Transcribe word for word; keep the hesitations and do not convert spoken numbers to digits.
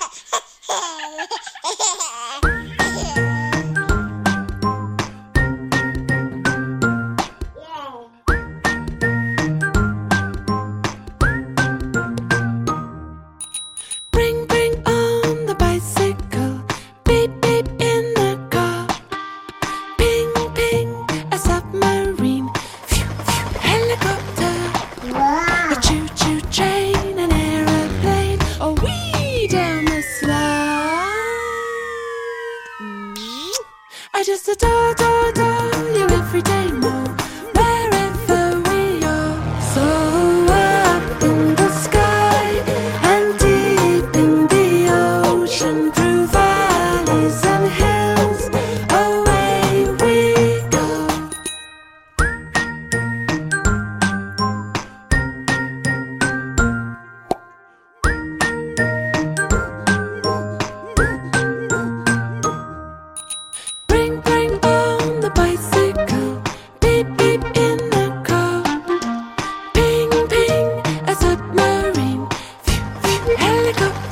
Bring, bring on the bicycle. Beep, beep in the car. Ping, ping, a submarine. Phew, phew, helicopter. A choo-choo train, an aeroplane. A wee down the slide. I just adore, adore, adore you every day more. Wherever we are. So up in the sky and deep in the ocean, through valleys and hills, away we go. Bring, bring on the bicycle. Beep, beep in the car. Ping, ping, a submarine. Phew, phew, helicopter.